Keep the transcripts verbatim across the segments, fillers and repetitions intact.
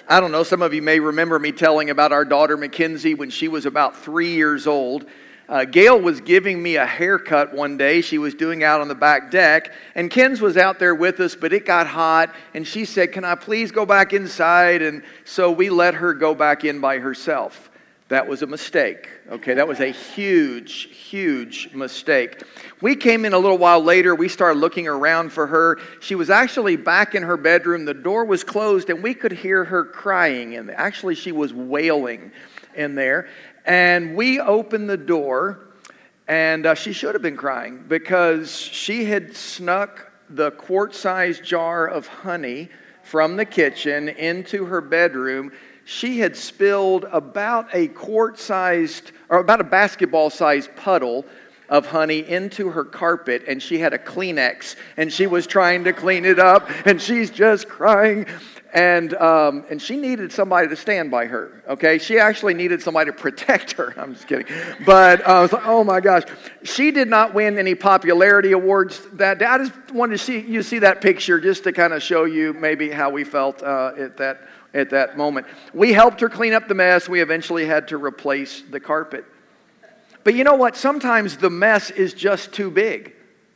I don't know, some of you may remember me telling about our daughter Mackenzie when she was about three years old. Uh, Gail was giving me a haircut one day. She was doing out on the back deck, and Ken's was out there with us, but it got hot, and she said, "Can I please go back inside?" And so we let her go back in by herself. That was a mistake. Okay, that was a huge, huge mistake. We came in a little while later. We started looking around for her. She was actually back in her bedroom. The door was closed, and we could hear her crying. And actually, she was wailing in there. And we opened the door, and uh, she should have been crying because she had snuck the quart-sized jar of honey from the kitchen into her bedroom. She had spilled about a quart-sized, or about a basketball-sized puddle of honey into her carpet, and she had a Kleenex, and she was trying to clean it up, and she's just crying. And um, and she needed somebody to stand by her, okay? She actually needed somebody to protect her. I'm just kidding. But uh, I was like, oh my gosh. She did not win any popularity awards that day. I just wanted to see you see that picture just to kind of show you maybe how we felt uh, at that at that moment. We helped her clean up the mess. We eventually had to replace the carpet. But you know what? Sometimes the mess is just too big.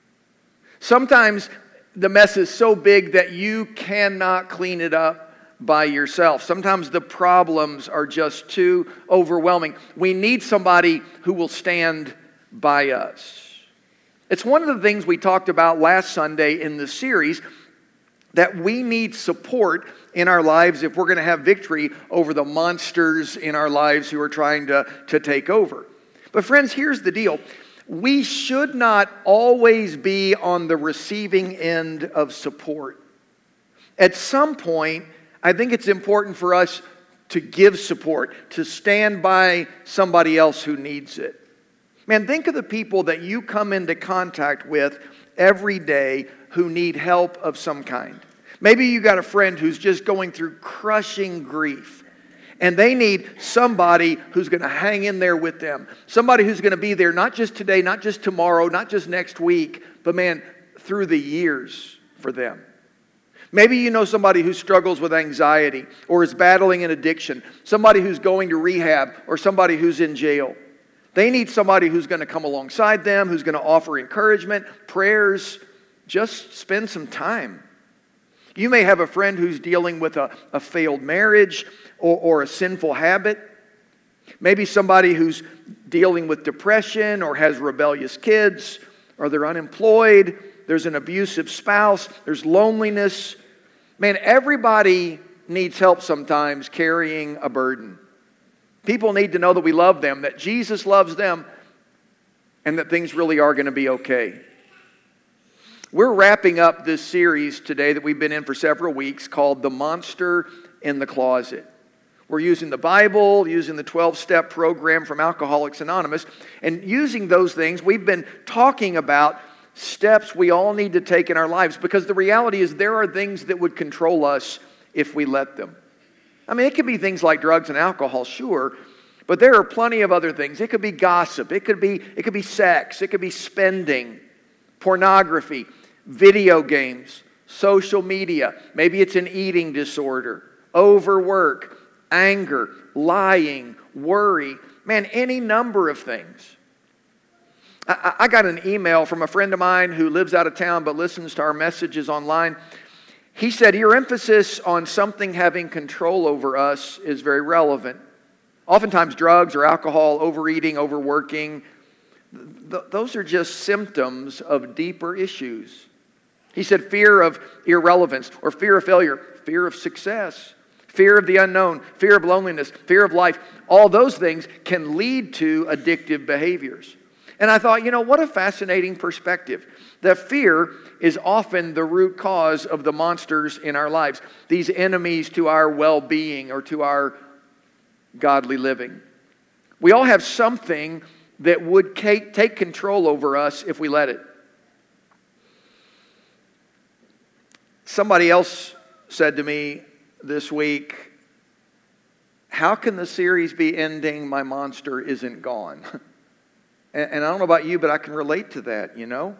Sometimes the mess is so big that you cannot clean it up by yourself. Sometimes the problems are just too overwhelming. We need somebody who will stand by us. It's one of the things we talked about last Sunday in the series, that we need support in our lives if we're going to have victory over the monsters in our lives who are trying to, to take over. But friends, here's the deal. We should not always be on the receiving end of support. At some point, I think it's important for us to give support, to stand by somebody else who needs it. Man, think of the people that you come into contact with every day who need help of some kind. Maybe you got a friend who's just going through crushing grief, and they need somebody who's going to hang in there with them. Somebody who's going to be there not just today, not just tomorrow, not just next week, but man, through the years for them. Maybe you know somebody who struggles with anxiety or is battling an addiction. Somebody who's going to rehab or somebody who's in jail. They need somebody who's going to come alongside them, who's going to offer encouragement, prayers. Just spend some time. You may have a friend who's dealing with a, a failed marriage or, or a sinful habit. Maybe somebody who's dealing with depression or has rebellious kids, or they're unemployed. There's an abusive spouse. There's loneliness. Man, everybody needs help sometimes carrying a burden. People need to know that we love them, that Jesus loves them, and that things really are going to be okay. We're wrapping up this series today that we've been in for several weeks called The Monster in the Closet. We're using the Bible, using the twelve-step program from Alcoholics Anonymous, and using those things, we've been talking about steps we all need to take in our lives, because the reality is there are things that would control us if we let them. I mean, it could be things like drugs and alcohol, sure, but there are plenty of other things. It could be gossip, it could be, it could be sex, it could be spending, pornography, video games, social media. Maybe it's an eating disorder, overwork, anger, lying, worry. Man, any number of things. I, I got an email from a friend of mine who lives out of town but listens to our messages online. He said, your emphasis on something having control over us is very relevant. Oftentimes drugs or alcohol, overeating, overworking, th- those are just symptoms of deeper issues. He said fear of irrelevance or fear of failure, fear of success, fear of the unknown, fear of loneliness, fear of life. All those things can lead to addictive behaviors. And I thought, you know, what a fascinating perspective. That fear is often the root cause of the monsters in our lives. These enemies to our well-being or to our godly living. We all have something that would take control over us if we let it. Somebody else said to me this week, how can the series be ending, my monster isn't gone? And, and I don't know about you, but I can relate to that, you know?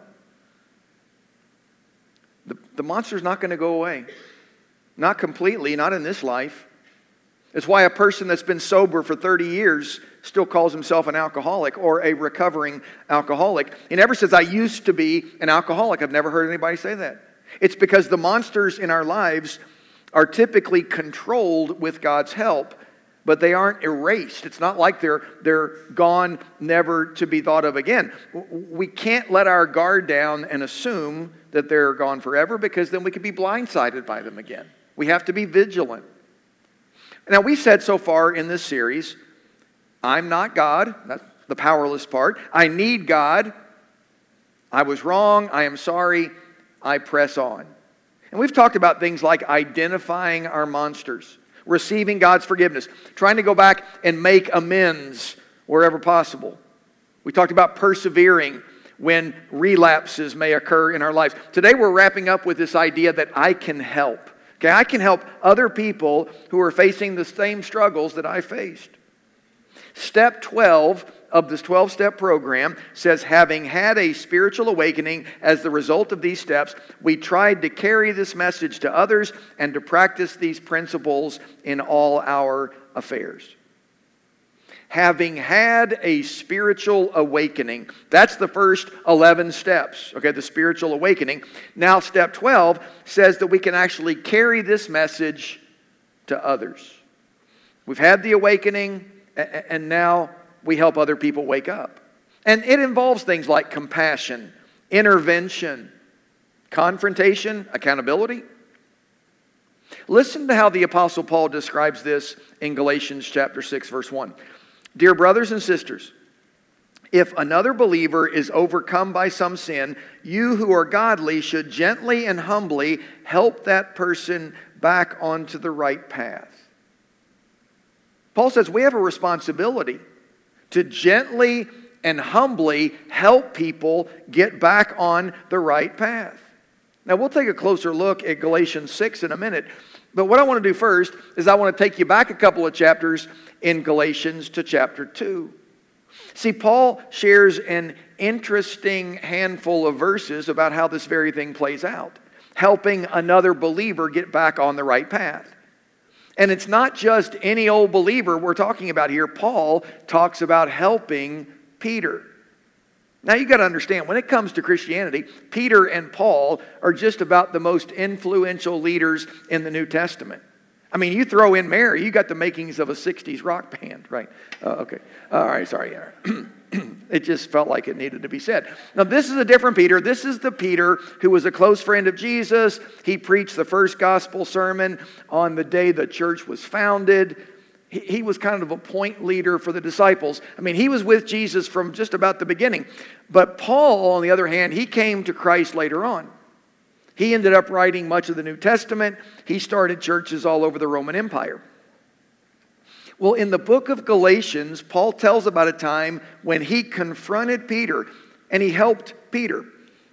The, the monster's not going to go away. Not completely, not in this life. It's why a person that's been sober for thirty years still calls himself an alcoholic or a recovering alcoholic. He never says, I used to be an alcoholic. I've never heard anybody say that. It's because the monsters in our lives are typically controlled with God's help, but they aren't erased. It's not like they're, they're gone, never to be thought of again. We can't let our guard down and assume that they're gone forever, because then we could be blindsided by them again. We have to be vigilant. Now, we said so far in this series, I'm not God. That's the powerless part. I need God. I was wrong. I am sorry. I press on. And we've talked about things like identifying our monsters, receiving God's forgiveness, trying to go back and make amends wherever possible. We talked about persevering when relapses may occur in our lives. Today we're wrapping up with this idea that I can help. Okay, I can help other people who are facing the same struggles that I faced. Step twelve of this twelve-step program says, having had a spiritual awakening as the result of these steps, we tried to carry this message to others and to practice these principles in all our affairs. Having had a spiritual awakening. That's the first eleven steps, okay, the spiritual awakening. Now, step twelve says that we can actually carry this message to others. We've had the awakening, and now we help other people wake up. And it involves things like compassion, intervention, confrontation, accountability. Listen to how the Apostle Paul describes this in Galatians chapter six, verse one. Dear brothers and sisters, if another believer is overcome by some sin, you who are godly should gently and humbly help that person back onto the right path. Paul says we have a responsibility to gently and humbly help people get back on the right path. Now, we'll take a closer look at Galatians six in a minute, but what I want to do first is I want to take you back a couple of chapters in Galatians to chapter two. See, Paul shares an interesting handful of verses about how this very thing plays out, helping another believer get back on the right path. And it's not just any old believer we're talking about here. Paul talks about helping Peter. Now you got to understand, when it comes to Christianity, Peter and Paul are just about the most influential leaders in the New Testament. I mean, you throw in Mary, you got the makings of a sixties rock band, right? Uh, okay. All right, sorry. It just felt like it needed to be said. Now, this is a different Peter. This is the Peter who was a close friend of Jesus. He preached the first gospel sermon on the day the church was founded. He, he was kind of a point leader for the disciples. I mean, he was with Jesus from just about the beginning. But Paul, on the other hand, he came to Christ later on. He ended up writing much of the New Testament. He started churches all over the Roman Empire. Well, in the book of Galatians, Paul tells about a time when he confronted Peter and he helped Peter.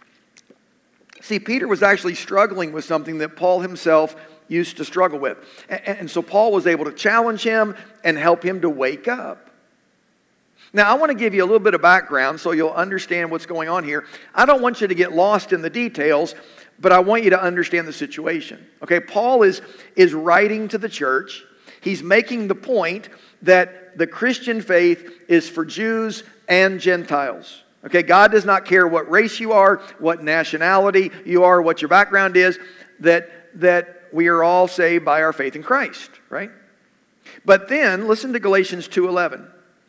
See, Peter was actually struggling with something that Paul himself used to struggle with. And so Paul was able to challenge him and help him to wake up. Now, I want to give you a little bit of background so you'll understand what's going on here. I don't want you to get lost in the details, but I want you to understand the situation. Okay, Paul is, is writing to the church. He's making the point that the Christian faith is for Jews and Gentiles. Okay, God does not care what race you are, what nationality you are, what your background is, that, that we are all saved by our faith in Christ, right? But then, listen to Galatians two eleven.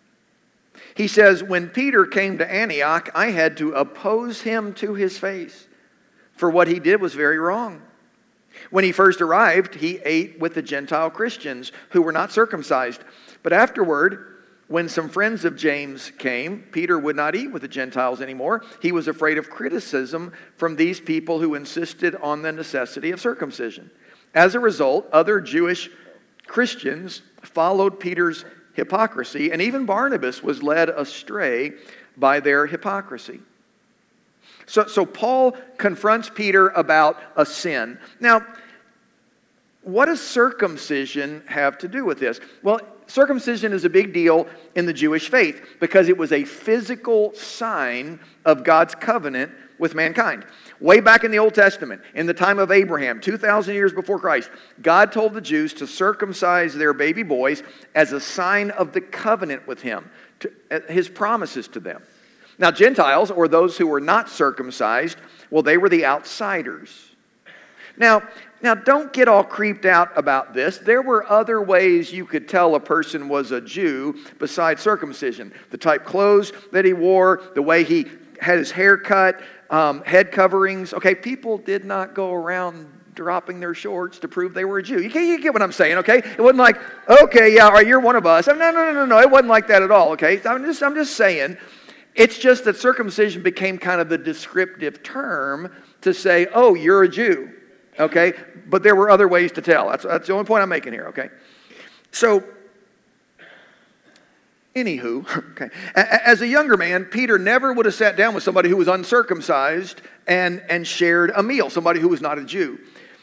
He says, when Peter came to Antioch, I had to oppose him to his face, for what he did was very wrong. When he first arrived, he ate with the Gentile Christians who were not circumcised. But afterward, when some friends of James came, Peter would not eat with the Gentiles anymore. He was afraid of criticism from these people who insisted on the necessity of circumcision. As a result, other Jewish Christians followed Peter's hypocrisy, and even Barnabas was led astray by their hypocrisy. So, so Paul confronts Peter about a sin. Now, what does circumcision have to do with this? Well, circumcision is a big deal in the Jewish faith because it was a physical sign of God's covenant with mankind. Way back in the Old Testament, in the time of Abraham, two thousand years before Christ, God told the Jews to circumcise their baby boys as a sign of the covenant with him, to, uh, his promises to them. Now, Gentiles, or those who were not circumcised, well, they were the outsiders. Now, now, don't get all creeped out about this. There were other ways you could tell a person was a Jew besides circumcision. The type clothes that he wore, the way he had his hair cut, um, head coverings. Okay, people did not go around dropping their shorts to prove they were a Jew. You, get, you get what I'm saying, okay? It wasn't like, okay, yeah, all right, you're one of us. No, no, no, no, no. It wasn't like that at all, okay? I'm just, I'm just saying, it's just that circumcision became kind of the descriptive term to say, oh, you're a Jew. Okay, but there were other ways to tell. That's, that's the only point I'm making here, okay? So, anywho, okay, as a younger man, Peter never would have sat down with somebody who was uncircumcised and, and shared a meal, somebody who was not a Jew.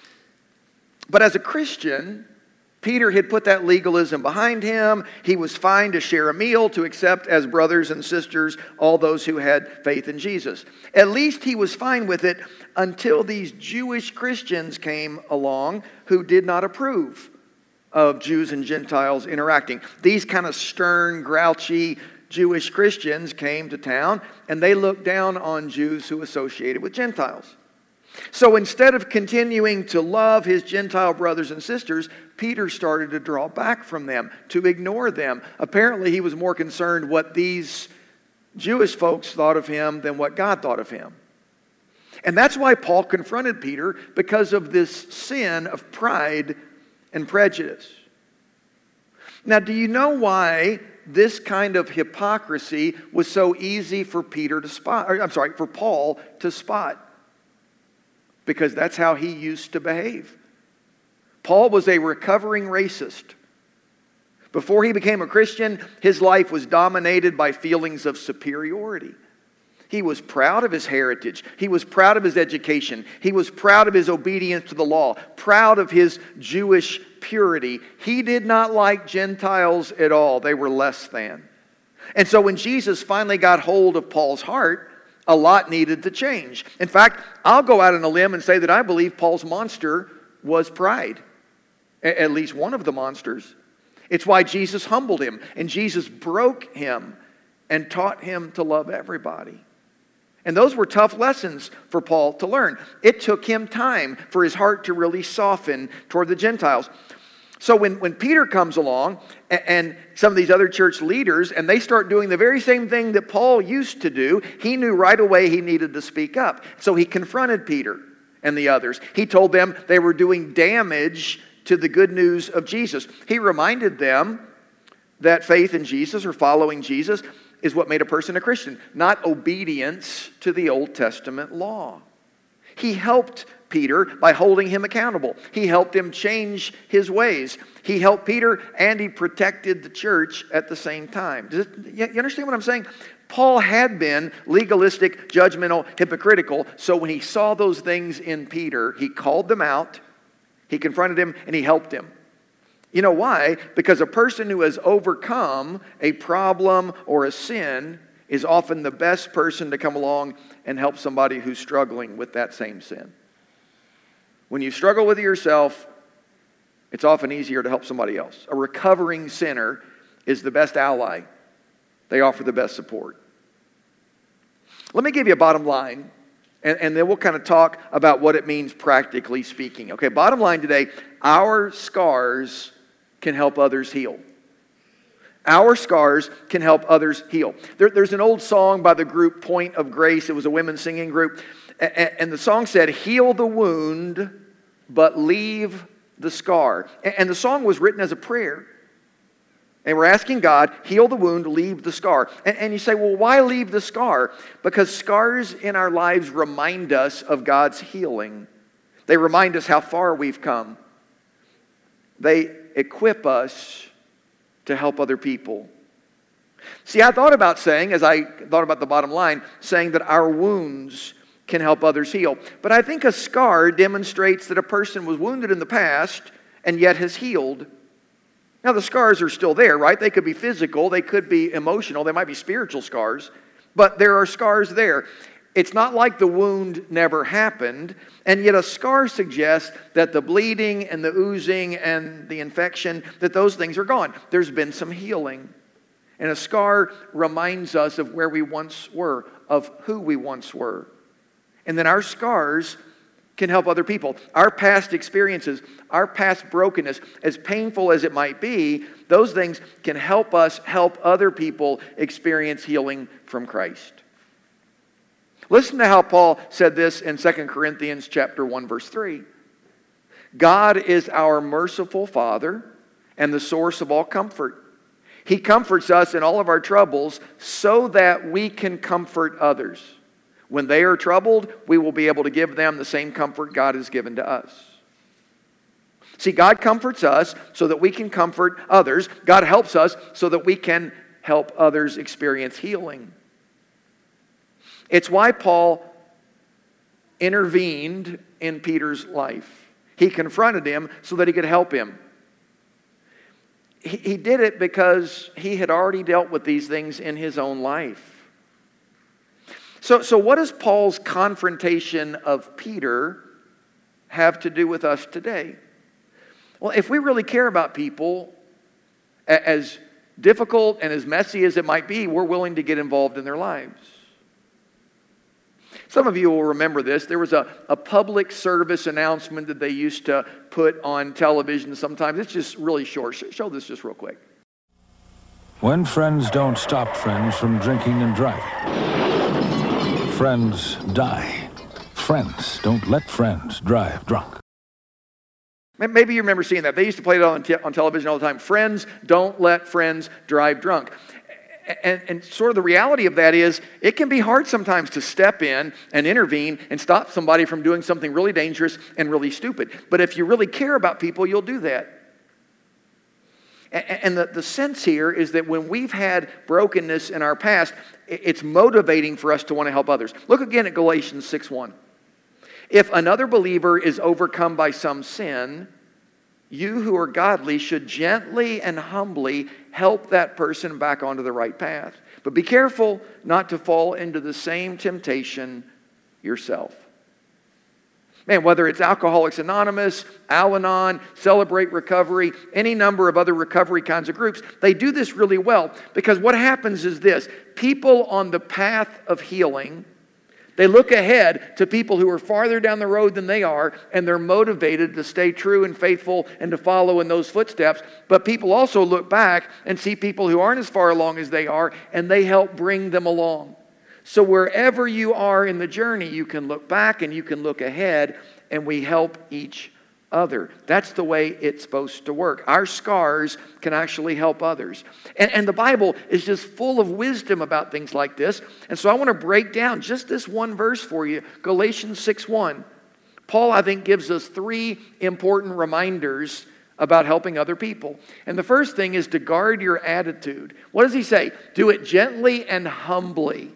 But as a Christian, Peter had put that legalism behind him. He was fine to share a meal, to accept as brothers and sisters all those who had faith in Jesus. At least he was fine with it until these Jewish Christians came along who did not approve of Jews and Gentiles interacting. These kind of stern, grouchy Jewish Christians came to town, and they looked down on Jews who associated with Gentiles. So instead of continuing to love his Gentile brothers and sisters, Peter started to draw back from them, to ignore them. Apparently, he was more concerned what these Jewish folks thought of him than what God thought of him. And that's why Paul confronted Peter, because of this sin of pride and prejudice. Now, do you know why this kind of hypocrisy was so easy for Peter to spot? Or, I'm sorry, for Paul to spot? Because that's how he used to behave. Paul was a recovering racist. Before he became a Christian, his life was dominated by feelings of superiority. He was proud of his heritage. He was proud of his education. He was proud of his obedience to the law, proud of his Jewish purity. He did not like Gentiles at all. They were less than. And so when Jesus finally got hold of Paul's heart, a lot needed to change. In fact, I'll go out on a limb and say that I believe Paul's monster was pride. At least one of the monsters. It's why Jesus humbled him, and Jesus broke him and taught him to love everybody. And those were tough lessons for Paul to learn. It took him time for his heart to really soften toward the Gentiles. So when, when Peter comes along and, and some of these other church leaders, and they start doing the very same thing that Paul used to do, he knew right away he needed to speak up. So he confronted Peter and the others. He told them they were doing damage to the good news of Jesus. He reminded them that faith in Jesus or following Jesus is what made a person a Christian, not obedience to the Old Testament law. He helped Peter by holding him accountable. He helped him change his ways. He helped Peter and he protected the church at the same time. Does it, you understand what I'm saying? Paul had been legalistic, judgmental, hypocritical, so when he saw those things in Peter, he called them out, he confronted him, and he helped him. You know why? Because a person who has overcome a problem or a sin is often the best person to come along and help somebody who's struggling with that same sin. When you struggle with it yourself, it's often easier to help somebody else. A recovering sinner is the best ally. They offer the best support. Let me give you a bottom line, and, and then we'll kind of talk about what it means practically speaking. Okay, bottom line today, our scars can help others heal. Our scars can help others heal. There, there's an old song by the group Point of Grace. It was a women's singing group. And, and the song said, "Heal the wound, but leave the scar." And, and the song was written as a prayer. And we're asking God, heal the wound, leave the scar. And, and you say, well, why leave the scar? Because scars in our lives remind us of God's healing. They remind us how far we've come. They equip us to help other people. See, I thought about saying, as I thought about the bottom line, saying that our wounds can help others heal. But I think a scar demonstrates that a person was wounded in the past and yet has healed. Now, the scars are still there, right? They could be physical, they could be emotional, they might be spiritual scars, but there are scars there. It's not like the wound never happened, and yet a scar suggests that the bleeding and the oozing and the infection, that those things are gone. There's been some healing. And a scar reminds us of where we once were, of who we once were. And then our scars can help other people. Our past experiences, our past brokenness, as painful as it might be, those things can help us help other people experience healing from Christ. Listen to how Paul said this in Second Corinthians chapter one, verse three. God is our merciful Father and the source of all comfort. He comforts us in all of our troubles so that we can comfort others. When they are troubled, we will be able to give them the same comfort God has given to us. See, God comforts us so that we can comfort others. God helps us so that we can help others experience healing. It's why Paul intervened in Peter's life. He confronted him so that he could help him. He, he did it because he had already dealt with these things in his own life. So, so what does Paul's confrontation of Peter have to do with us today? Well, if we really care about people, as difficult and as messy as it might be, we're willing to get involved in their lives. Some of you will remember this. There was a, a public service announcement that they used to put on television sometimes. It's just really short. Show this just real quick. When friends don't stop friends from drinking and driving, friends die. Friends don't let friends drive drunk. Maybe you remember seeing that. They used to play it on, te- on television all the time. Friends don't let friends drive drunk. And, and sort of the reality of that is it can be hard sometimes to step in and intervene and stop somebody from doing something really dangerous and really stupid. But if you really care about people, you'll do that. And the, the sense here is that when we've had brokenness in our past, it's motivating for us to want to help others. Look again at Galatians six one. If another believer is overcome by some sin, you who are godly should gently and humbly help that person back onto the right path. But be careful not to fall into the same temptation yourself. Man, whether it's Alcoholics Anonymous, Al-Anon, Celebrate Recovery, any number of other recovery kinds of groups, they do this really well because what happens is this. People on the path of healing, they look ahead to people who are farther down the road than they are, and they're motivated to stay true and faithful and to follow in those footsteps. But people also look back and see people who aren't as far along as they are, and they help bring them along. So wherever you are in the journey, you can look back and you can look ahead, and we help each other. That's the way it's supposed to work. Our scars can actually help others. And, and the Bible is just full of wisdom about things like this. And so I want to break down just this one verse for you, Galatians six one. Paul, I think, gives us three important reminders about helping other people. And the first thing is to guard your attitude. What does he say? Do it gently and humbly.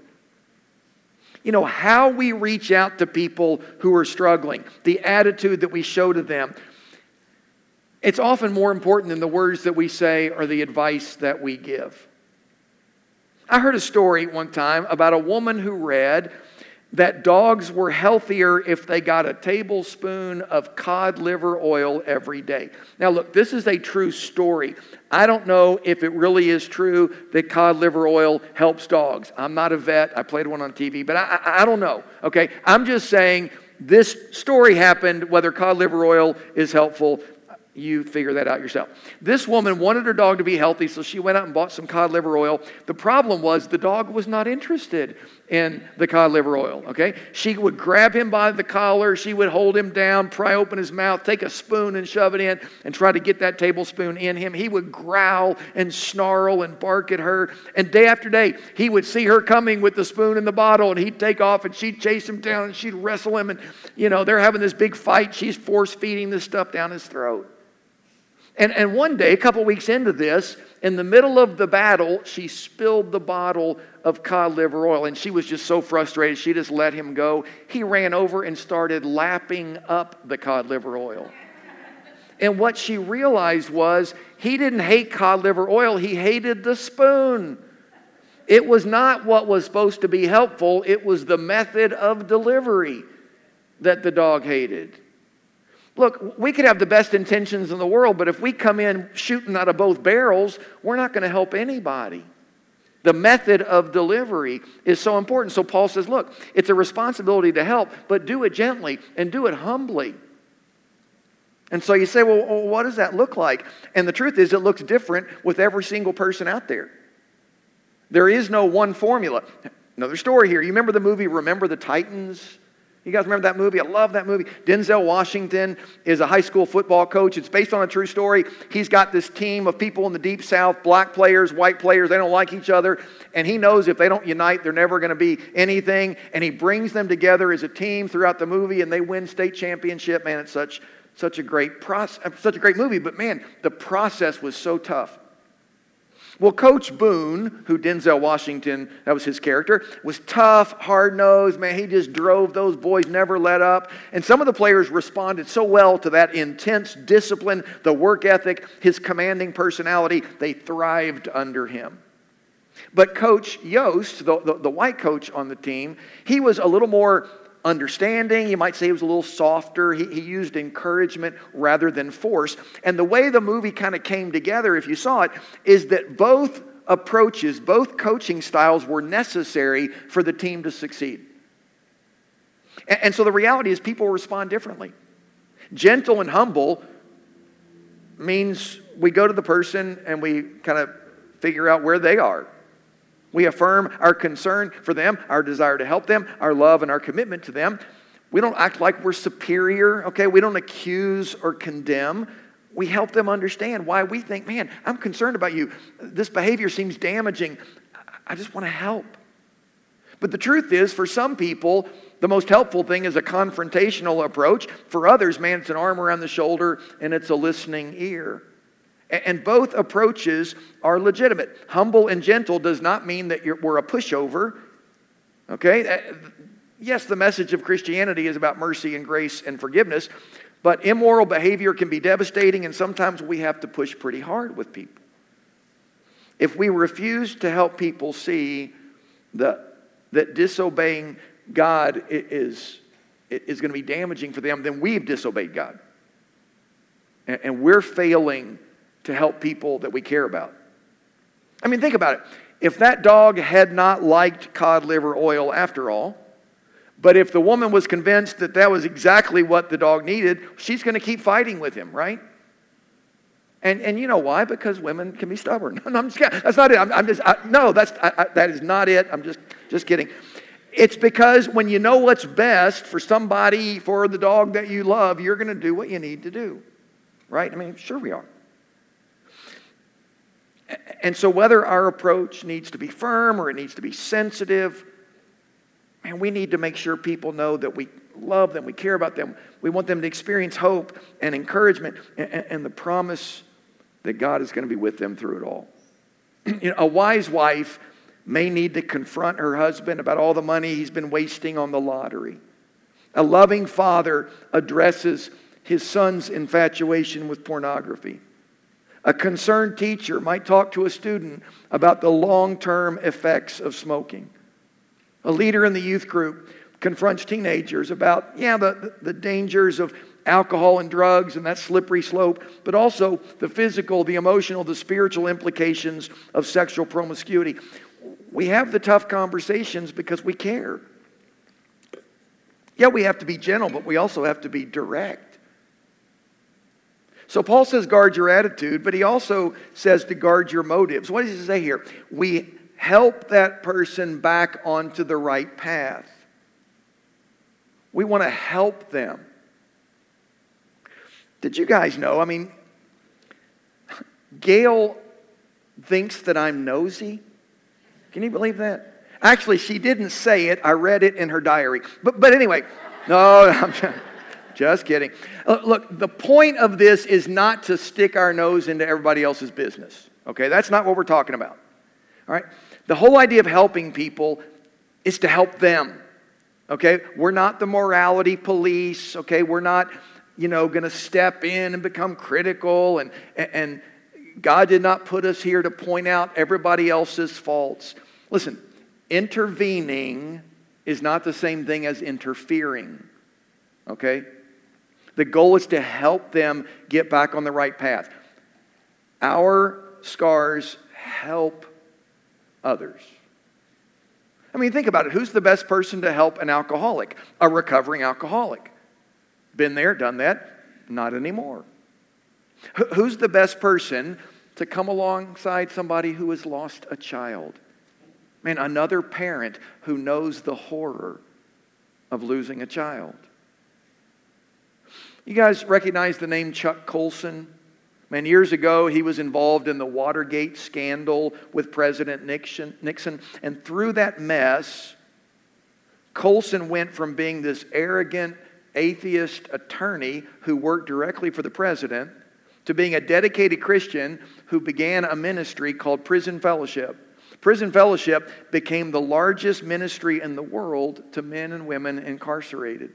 You know, how we reach out to people who are struggling, the attitude that we show to them, it's often more important than the words that we say or the advice that we give. I heard a story one time about a woman who read that dogs were healthier if they got a tablespoon of cod liver oil every day. Now look, this is a true story. I don't know if it really is true that cod liver oil helps dogs. I'm not a vet. I played one on T V, but I, I, I don't know. Okay, I'm just saying this story happened. Whether cod liver oil is helpful, you figure that out yourself. This woman wanted her dog to be healthy, so she went out and bought some cod liver oil. The problem was the dog was not interested in the cod liver oil, okay? She would grab him by the collar, she would hold him down, pry open his mouth, take a spoon and shove it in, and try to get that tablespoon in him. He would growl and snarl and bark at her, and day after day, he would see her coming with the spoon and the bottle, and he'd take off, and she'd chase him down, and she'd wrestle him, and, you know, they're having this big fight. She's force-feeding this stuff down his throat. And, and one day, a couple weeks into this, in the middle of the battle, she spilled the bottle of cod liver oil, and she was just so frustrated, she just let him go. He ran over and started lapping up the cod liver oil. And what she realized was he didn't hate cod liver oil, he hated the spoon. It was not what was supposed to be helpful. It was the method of delivery that the dog hated. Look, we could have the best intentions in the world, but if we come in shooting out of both barrels, we're not going to help anybody. The method of delivery is so important. So Paul says, look, it's a responsibility to help, but do it gently and do it humbly. And so you say, well, what does that look like? And the truth is, it looks different with every single person out there. There is no one formula. Another story here. You remember the movie Remember the Titans? You guys remember that movie? I love that movie. Denzel Washington is a high school football coach. It's based on a true story. He's got this team of people in the Deep South, black players, white players. They don't like each other. And he knows if they don't unite, they're never going to be anything. And he brings them together as a team throughout the movie, and they win state championship. Man, it's such, such a great process, such a great movie. But man, the process was so tough. Well, Coach Boone, who Denzel Washington, that was his character, was tough, hard-nosed. Man, he just drove those boys, never let up. And some of the players responded so well to that intense discipline, the work ethic, his commanding personality. They thrived under him. But Coach Yost, the, the, the white coach on the team, he was a little more understanding. You might say he was a little softer. He, he used encouragement rather than force. And the way the movie kind of came together, if you saw it, is that both approaches, both coaching styles were necessary for the team to succeed. And, and so the reality is people respond differently. Gentle and humble means we go to the person and we kind of figure out where they are. We affirm our concern for them, our desire to help them, our love and our commitment to them. We don't act like we're superior, okay? We don't accuse or condemn. We help them understand why we think, man, I'm concerned about you. This behavior seems damaging. I just want to help. But the truth is, for some people, the most helpful thing is a confrontational approach. For others, man, it's an arm around the shoulder and it's a listening ear. And both approaches are legitimate. Humble and gentle does not mean that you're, we're a pushover. Okay? Yes, the message of Christianity is about mercy and grace and forgiveness, but immoral behavior can be devastating, and sometimes we have to push pretty hard with people. If we refuse to help people see that, that disobeying God is, is going to be damaging for them, then we've disobeyed God. And, and we're failing to help people that we care about. I mean, think about it. If that dog had not liked cod liver oil after all, but if the woman was convinced that that was exactly what the dog needed, she's going to keep fighting with him, right? And and you know why? Because women can be stubborn. No, I'm just kidding. That's not it. I'm, I'm just I, no. That's I, I, that is not it. I'm just just kidding. It's because when you know what's best for somebody, for the dog that you love, you're going to do what you need to do, right? I mean, sure we are. And so whether our approach needs to be firm or it needs to be sensitive, man, we need to make sure people know that we love them, we care about them. We want them to experience hope and encouragement and, and the promise that God is going to be with them through it all. You know, a wise wife may need to confront her husband about all the money he's been wasting on the lottery. A loving father addresses his son's infatuation with pornography. A concerned teacher might talk to a student about the long-term effects of smoking. A leader in the youth group confronts teenagers about, yeah, the, the dangers of alcohol and drugs and that slippery slope, but also the physical, the emotional, the spiritual implications of sexual promiscuity. We have the tough conversations because we care. Yeah, we have to be gentle, but we also have to be direct. So Paul says guard your attitude, but he also says to guard your motives. What does he say here? We help that person back onto the right path. We want to help them. Did you guys know? I mean, Gail thinks that I'm nosy. Can you believe that? Actually, she didn't say it. I read it in her diary. But, but anyway, no, I'm just... Just kidding. Uh, look, the point of this is not to stick our nose into everybody else's business. Okay, that's not what we're talking about. All right? The whole idea of helping people is to help them. Okay? We're not the morality police. Okay? We're not, you know, going to step in and become critical. And, and God did not put us here to point out everybody else's faults. Listen, intervening is not the same thing as interfering. Okay? The goal is to help them get back on the right path. Our scars help others. I mean, think about it. Who's the best person to help an alcoholic? A recovering alcoholic. Been there, done that. Not anymore. H- who's the best person to come alongside somebody who has lost a child? Man, another parent who knows the horror of losing a child. You guys recognize the name Chuck Colson? Man, years ago, he was involved in the Watergate scandal with President Nixon. Nixon. And through that mess, Colson went from being this arrogant, atheist attorney who worked directly for the president to being a dedicated Christian who began a ministry called Prison Fellowship. Prison Fellowship became the largest ministry in the world to men and women incarcerated.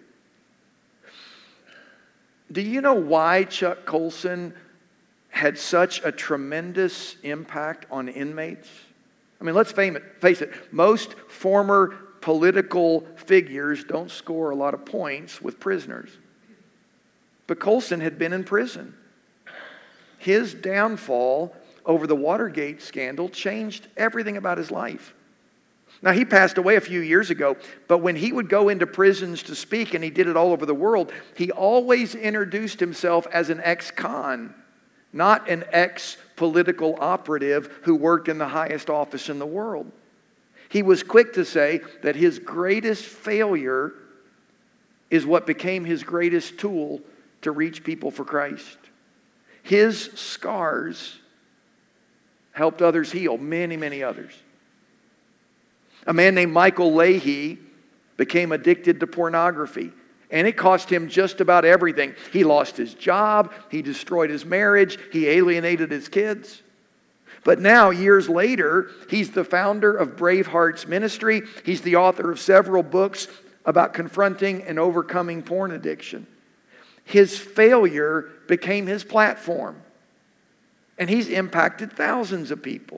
Do you know why Chuck Colson had such a tremendous impact on inmates? I mean, let's face it, most former political figures don't score a lot of points with prisoners. But Colson had been in prison. His downfall over the Watergate scandal changed everything about his life. Now, he passed away a few years ago, but when he would go into prisons to speak, and he did it all over the world, he always introduced himself as an ex-con, not an ex-political operative who worked in the highest office in the world. He was quick to say that his greatest failure is what became his greatest tool to reach people for Christ. His scars helped others heal, many, many others. A man named Michael Leahy became addicted to pornography, and it cost him just about everything. He lost his job, he destroyed his marriage, he alienated his kids. But now, years later, he's the founder of Brave Hearts Ministry. He's the author of several books about confronting and overcoming porn addiction. His failure became his platform, and he's impacted thousands of people.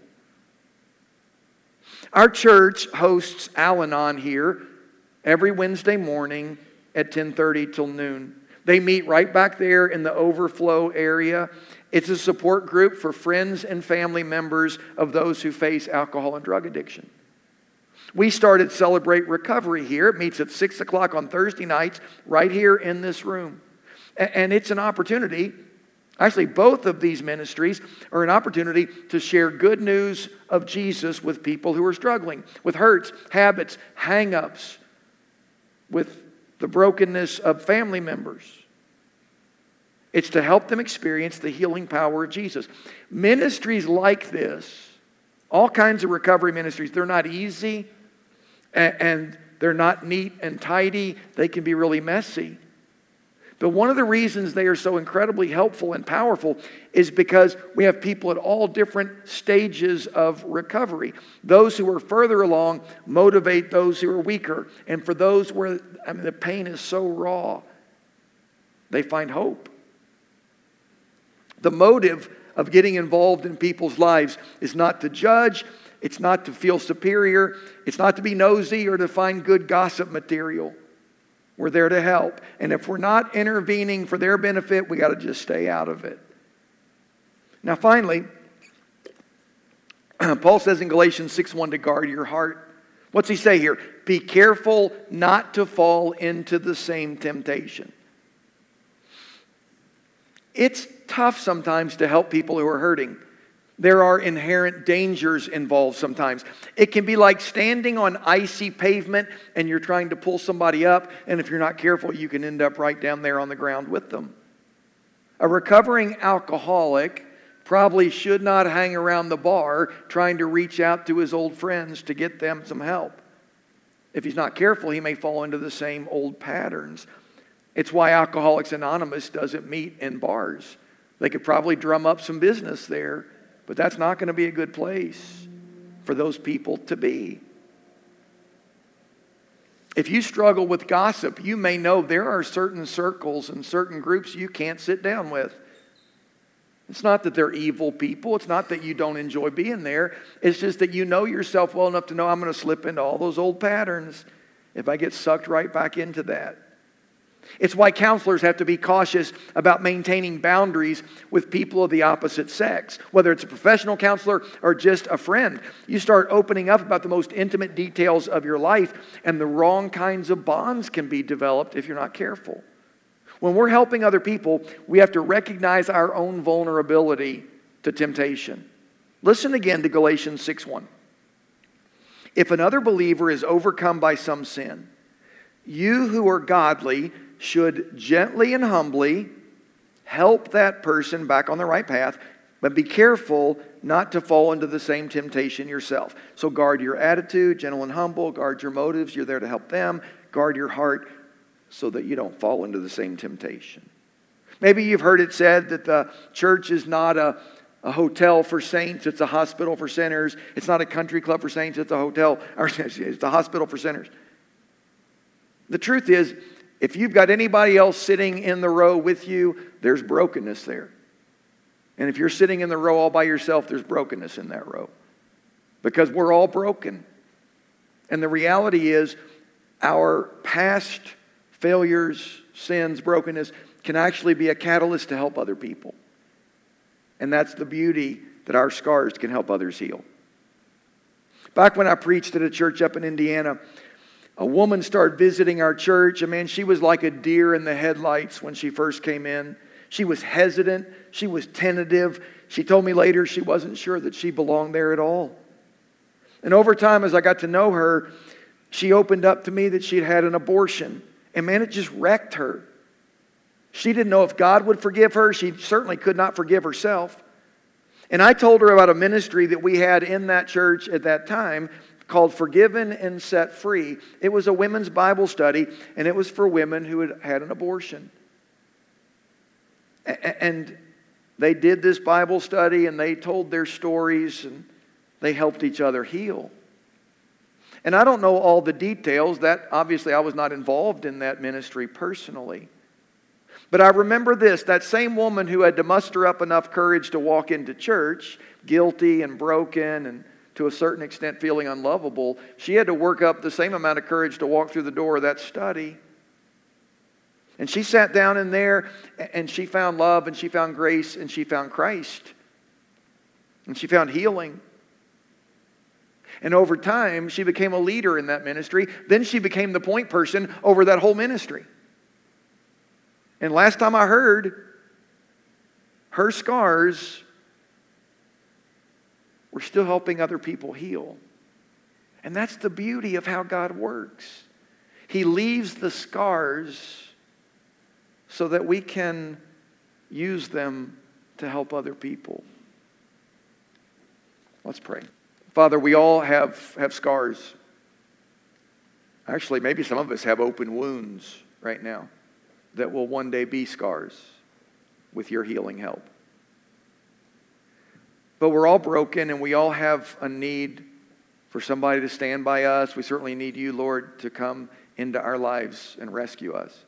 Our church hosts Al-Anon here every Wednesday morning at ten thirty till noon. They meet right back there in the overflow area. It's a support group for friends and family members of those who face alcohol and drug addiction. We started Celebrate Recovery here. It meets at six o'clock on Thursday nights right here in this room. And it's an opportunity. Actually, both of these ministries are an opportunity to share good news of Jesus with people who are struggling with hurts, habits, hang-ups, with the brokenness of family members. It's to help them experience the healing power of Jesus. Ministries like this, all kinds of recovery ministries, they're not easy and they're not neat and tidy. They can be really messy. But one of the reasons they are so incredibly helpful and powerful is because we have people at all different stages of recovery. Those who are further along motivate those who are weaker. And for those where I mean, the pain is so raw, they find hope. The motive of getting involved in people's lives is not to judge, it's not to feel superior, it's not to be nosy or to find good gossip material. We're there to help. And if we're not intervening for their benefit, we got to just stay out of it. Now finally, Paul says in Galatians six one to guard your heart. What's he say here? Be careful not to fall into the same temptation. It's tough sometimes to help people who are hurting. There are inherent dangers involved sometimes. It can be like standing on icy pavement and you're trying to pull somebody up, and if you're not careful, you can end up right down there on the ground with them. A recovering alcoholic probably should not hang around the bar trying to reach out to his old friends to get them some help. If he's not careful, he may fall into the same old patterns. It's why Alcoholics Anonymous doesn't meet in bars. They could probably drum up some business there, but that's not going to be a good place for those people to be. If you struggle with gossip, you may know there are certain circles and certain groups you can't sit down with. It's not that they're evil people. It's not that you don't enjoy being there. It's just that you know yourself well enough to know I'm going to slip into all those old patterns if I get sucked right back into that. It's why counselors have to be cautious about maintaining boundaries with people of the opposite sex. Whether it's a professional counselor or just a friend, you start opening up about the most intimate details of your life, and the wrong kinds of bonds can be developed if you're not careful. When we're helping other people, we have to recognize our own vulnerability to temptation. Listen again to Galatians six one. If another believer is overcome by some sin, you who are godly should gently and humbly help that person back on the right path, but be careful not to fall into the same temptation yourself. So guard your attitude, gentle and humble, guard your motives, you're there to help them, guard your heart so that you don't fall into the same temptation. Maybe you've heard it said that the church is not a, a hotel for saints, it's a hospital for sinners. It's not a country club for saints, it's a hotel, or it's a hospital for sinners. The truth is, if you've got anybody else sitting in the row with you, there's brokenness there. And if you're sitting in the row all by yourself, there's brokenness in that row. Because we're all broken. And the reality is, our past failures, sins, brokenness can actually be a catalyst to help other people. And that's the beauty that our scars can help others heal. Back when I preached at a church up in Indiana, a woman started visiting our church. I mean, she was like a deer in the headlights when she first came in. She was hesitant. She was tentative. She told me later she wasn't sure that she belonged there at all. And over time, as I got to know her, she opened up to me that she'd had an abortion. And man, it just wrecked her. She didn't know if God would forgive her. She certainly could not forgive herself. And I told her about a ministry that we had in that church at that time called Forgiven and Set Free. It was a women's Bible study, and it was for women who had had an abortion. And they did this Bible study, and they told their stories, and they helped each other heal. And I don't know all the details. That obviously I was not involved in that ministry personally. But I remember this, that same woman who had to muster up enough courage to walk into church, guilty and broken and to a certain extent feeling unlovable, she had to work up the same amount of courage to walk through the door of that study. And she sat down in there and she found love and she found grace and she found Christ. And she found healing. And over time, she became a leader in that ministry. Then she became the point person over that whole ministry. And last time I heard, her scars were still helping other people heal. And that's the beauty of how God works. He leaves the scars so that we can use them to help other people. Let's pray. Father, we all have, have scars. Actually, maybe some of us have open wounds right now that will one day be scars with your healing help. But we're all broken and we all have a need for somebody to stand by us. We certainly need you, Lord, to come into our lives and rescue us.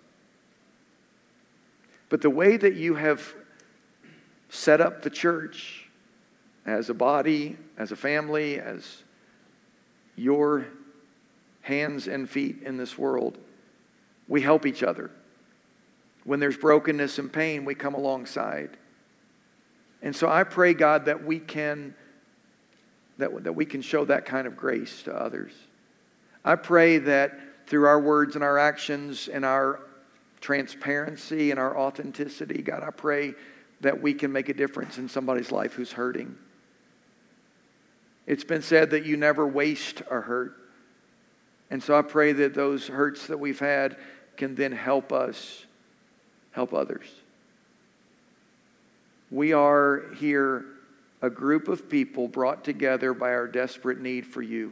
But the way that you have set up the church as a body, as a family, as your hands and feet in this world, we help each other. When there's brokenness and pain, we come alongside. And so I pray, God, that we can that, that we can show that kind of grace to others. I pray that through our words and our actions and our transparency and our authenticity, God, I pray that we can make a difference in somebody's life who's hurting. It's been said that you never waste a hurt. And so I pray that those hurts that we've had can then help us help others. We are here a group of people brought together by our desperate need for you.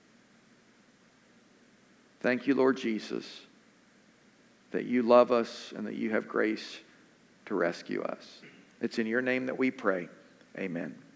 Thank you, Lord Jesus, that you love us and that you have grace to rescue us. It's in your name that we pray. Amen.